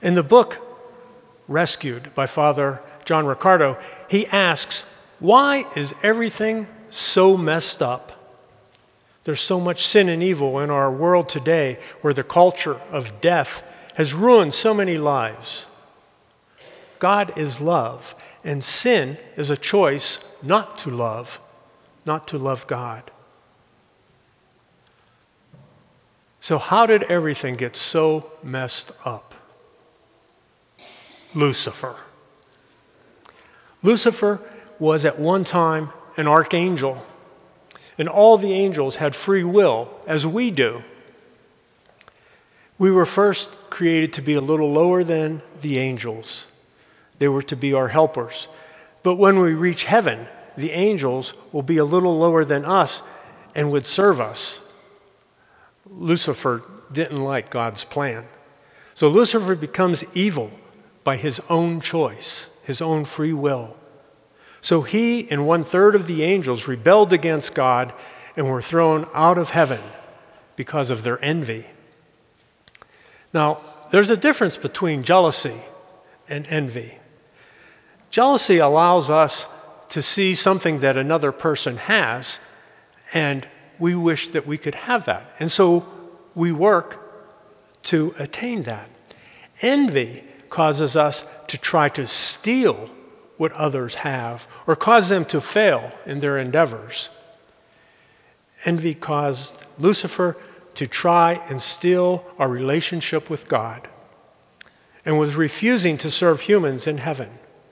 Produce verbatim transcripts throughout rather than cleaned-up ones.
In the book, Rescued by Father John Riccardo, he asks, why is everything so messed up? There's so much sin and evil in our world today where the culture of death has ruined so many lives. God is love, and sin is a choice not to love, not to love God. So how did everything get so messed up? Lucifer. Lucifer was at one time an archangel, and all the angels had free will, as we do. We were first created to be a little lower than the angels. They were to be our helpers. But when we reach heaven, the angels will be a little lower than us and would serve us. Lucifer didn't like God's plan. So Lucifer becomes evil by his own choice, his own free will. So he and one-third of the angels rebelled against God and were thrown out of heaven because of their envy. Now, there's a difference between jealousy and envy. Jealousy allows us to see something that another person has, and we wish that we could have that. And so we work to attain that. Envy causes us to try to steal what others have or cause them to fail in their endeavors. Envy caused Lucifer to try and steal our relationship with God and was refusing to serve humans in heaven.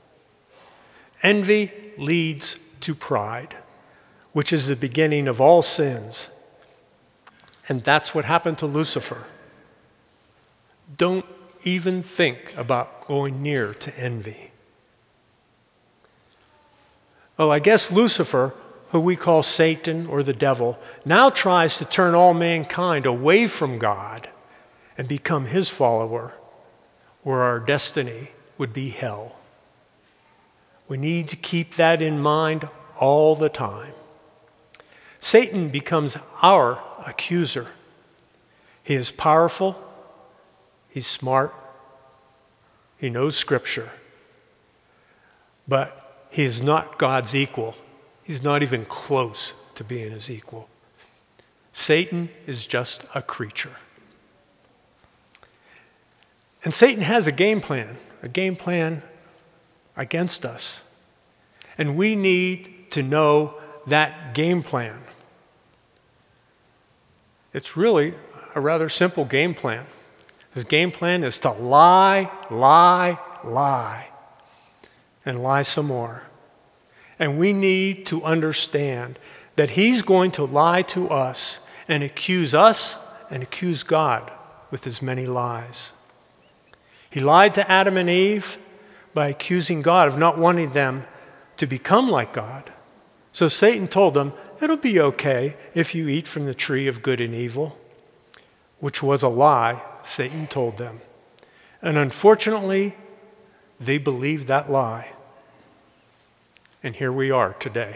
Envy leads to pride, which is the beginning of all sins. And that's what happened to Lucifer. Don't even think about going near to envy. Well, I guess Lucifer, who we call Satan or the devil, now tries to turn all mankind away from God and become his follower, where our destiny would be hell. We need to keep that in mind all the time. Satan becomes our accuser. He is powerful, he's smart, he knows Scripture, but he is not God's equal. He's not even close to being his equal. Satan is just a creature. And Satan has a game plan, a game plan against us. And we need to know that game plan. It's really a rather simple game plan. His game plan is to lie, lie, lie, and lie some more. And we need to understand that he's going to lie to us and accuse us and accuse God with his many lies. He lied to Adam and Eve by accusing God of not wanting them to become like God. So Satan told them, it'll be okay if you eat from the tree of good and evil, which was a lie Satan told them. And unfortunately, they believed that lie. And here we are today.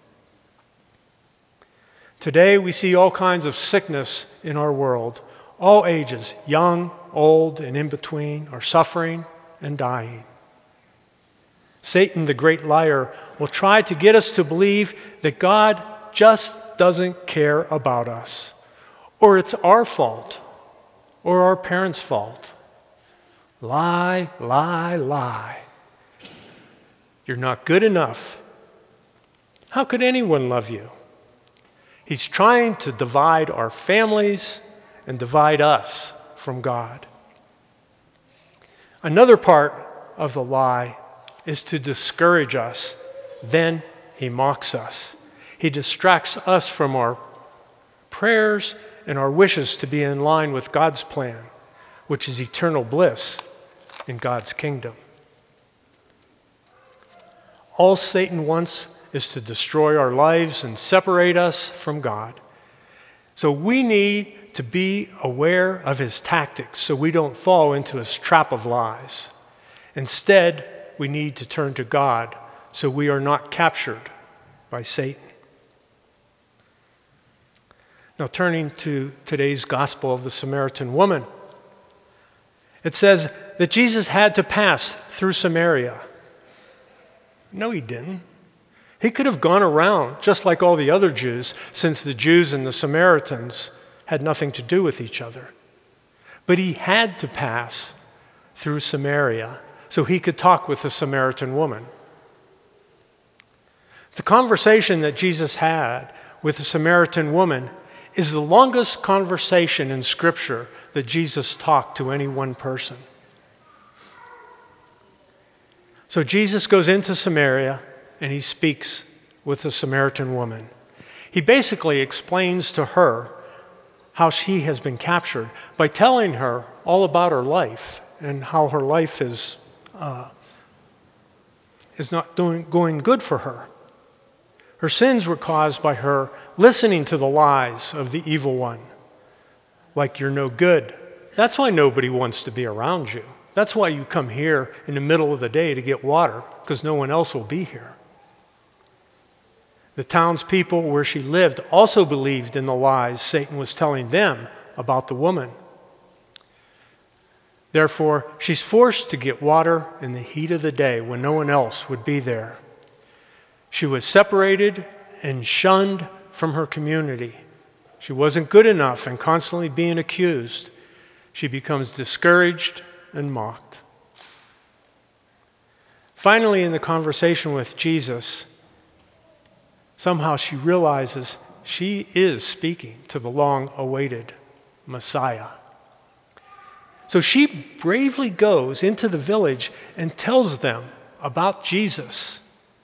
Today we see all kinds of sickness in our world. All ages, young, old, and in between, are suffering and dying. Satan, the great liar, will try to get us to believe that God just doesn't care about us, or it's our fault, or our parents' fault. Lie, lie, lie. You're not good enough. How could anyone love you? He's trying to divide our families and divide us from God. Another part of the lie is to discourage us. Then he mocks us. He distracts us from our prayers and our wishes to be in line with God's plan, which is eternal bliss in God's kingdom. All Satan wants is to destroy our lives and separate us from God. So we need to be aware of his tactics so we don't fall into his trap of lies. Instead, we need to turn to God so we are not captured by Satan. Now, turning to today's Gospel of the Samaritan woman, it says that Jesus had to pass through Samaria. No, he didn't. He could have gone around just like all the other Jews, since the Jews and the Samaritans had nothing to do with each other. But he had to pass through Samaria so he could talk with the Samaritan woman. The conversation that Jesus had with the Samaritan woman is the longest conversation in Scripture that Jesus talked to any one person. So Jesus goes into Samaria and he speaks with the Samaritan woman. He basically explains to her how she has been captured by telling her all about her life and how her life is, uh, is not doing, going good for her. Her sins were caused by her listening to the lies of the evil one, like you're no good. That's why nobody wants to be around you. That's why you come here in the middle of the day to get water, because no one else will be here. The townspeople where she lived also believed in the lies Satan was telling them about the woman. Therefore, she's forced to get water in the heat of the day when no one else would be there. She was separated and shunned from her community. She wasn't good enough and constantly being accused. She becomes discouraged and mocked. Finally, in the conversation with Jesus, somehow she realizes she is speaking to the long-awaited Messiah. So she bravely goes into the village and tells them about Jesus.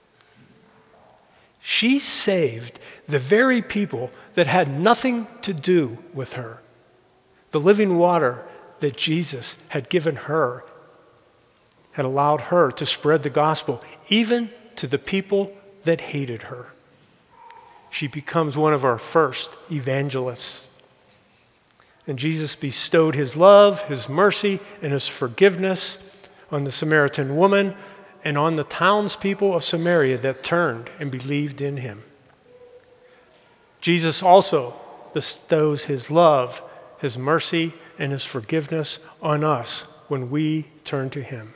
She saved the very people that had nothing to do with her. The living water that Jesus had given her had allowed her to spread the gospel even to the people that hated her. She becomes one of our first evangelists. And Jesus bestowed his love, his mercy, and his forgiveness on the Samaritan woman and on the townspeople of Samaria that turned and believed in him. Jesus also bestows his love, his mercy, and his forgiveness on us when we turn to him.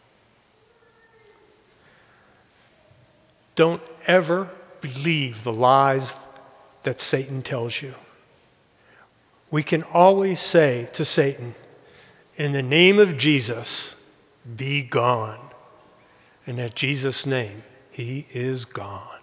Don't ever believe the lies that Satan tells you. We can always say to Satan, in the name of Jesus, be gone. And at Jesus' name, he is gone.